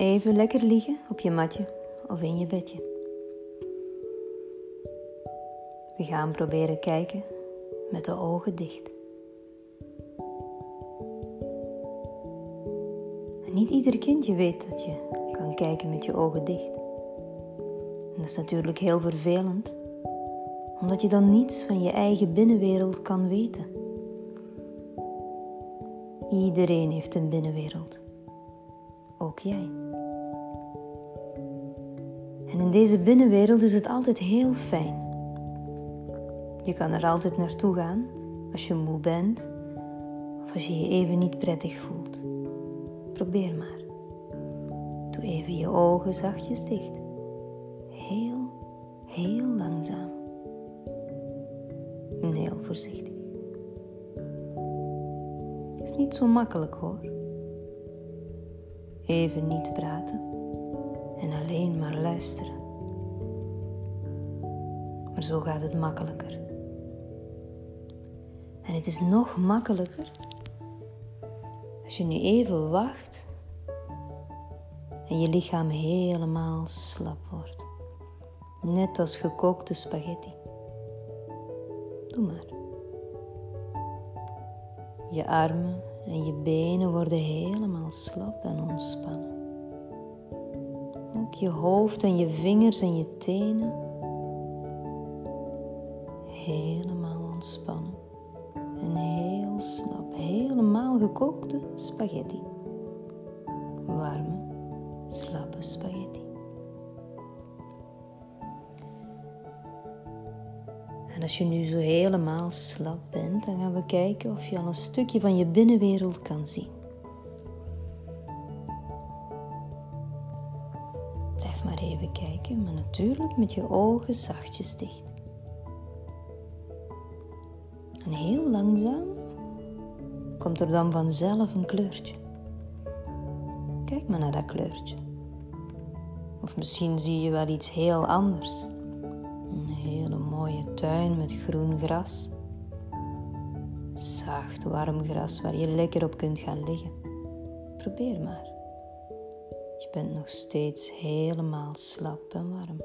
Even lekker liggen op je matje of in je bedje. We gaan proberen kijken met de ogen dicht. En niet ieder kindje weet dat je kan kijken met je ogen dicht. En dat is natuurlijk heel vervelend, omdat je dan niets van je eigen binnenwereld kan weten. Iedereen heeft een binnenwereld. Ook jij. En in deze binnenwereld is het altijd heel fijn. Je kan er altijd naartoe gaan als je moe bent of als je je even niet prettig voelt. Probeer maar. Doe even je ogen zachtjes dicht. Heel, heel langzaam. En heel voorzichtig. Het is niet zo makkelijk hoor. Even niet praten en alleen maar luisteren. Maar zo gaat het makkelijker. En het is nog makkelijker als je nu even wacht en je lichaam helemaal slap wordt. Net als gekookte spaghetti. Doe maar. Je armen en je benen worden helemaal slap en ontspannen. Ook je hoofd en je vingers en je tenen. Helemaal ontspannen. En heel slap. Helemaal gekookte spaghetti. Warme, slappe spaghetti. En als je nu zo helemaal slap bent, dan gaan we kijken of je al een stukje van je binnenwereld kan zien. Blijf maar even kijken, maar natuurlijk met je ogen zachtjes dicht. En heel langzaam komt er dan vanzelf een kleurtje. Kijk maar naar dat kleurtje. Of misschien zie je wel iets heel anders. Een hele mooie tuin met groen gras. Zacht, warm gras waar je lekker op kunt gaan liggen. Probeer maar. Je bent nog steeds helemaal slap en warm.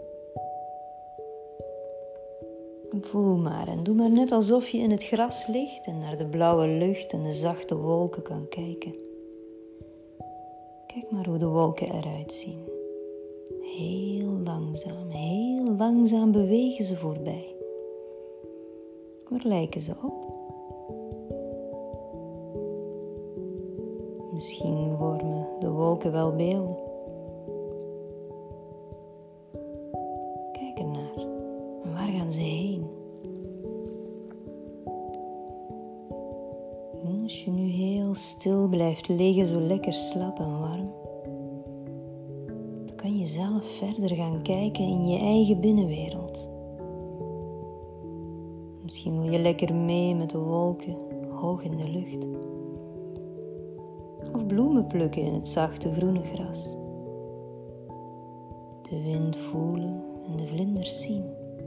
Voel maar en doe maar net alsof je in het gras ligt en naar de blauwe lucht en de zachte wolken kan kijken. Kijk maar hoe de wolken eruit zien. Heel langzaam bewegen ze voorbij. Waar lijken ze op? Misschien vormen de wolken wel beelden. Kijk ernaar. En waar gaan ze heen? En als je nu heel stil blijft liggen, zo lekker slap en warm, dan kan je zelf verder gaan kijken in je eigen binnenwereld. Misschien wil je lekker mee met de wolken hoog in de lucht. Of bloemen plukken in het zachte groene gras. De wind voelen en de vlinders zien.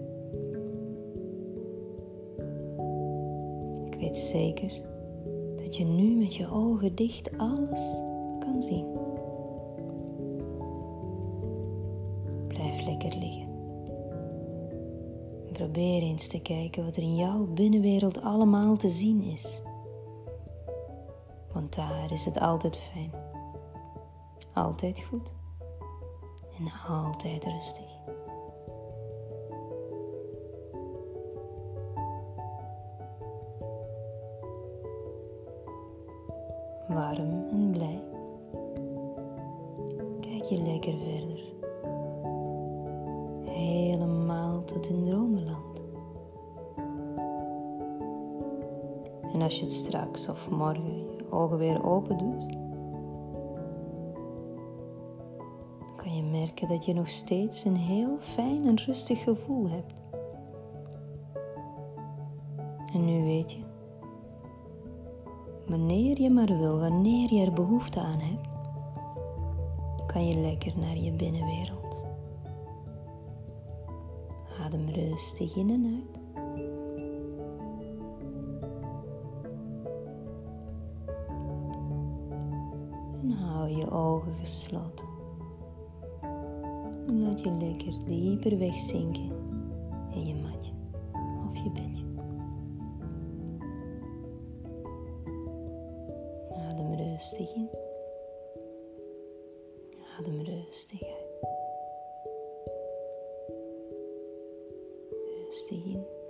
Ik weet zeker dat je nu met je ogen dicht alles kan zien. Blijf lekker liggen. En probeer eens te kijken wat er in jouw binnenwereld allemaal te zien is. Want daar is het altijd fijn. Altijd goed. En altijd rustig. Warm en blij. Kijk je lekker verder. Helemaal tot in dromenland. En als je het straks of morgen je ogen weer open doet, dan kan je merken dat je nog steeds een heel fijn en rustig gevoel hebt. En nu weet je, wanneer je maar wil, wanneer je er behoefte aan hebt, kan je lekker naar je binnenwereld. Adem rustig in en uit. En hou je ogen gesloten. laat je lekker dieper wegzinken in je matje of je bedje. Adem rustig in. Adem rustig uit. Rustig in.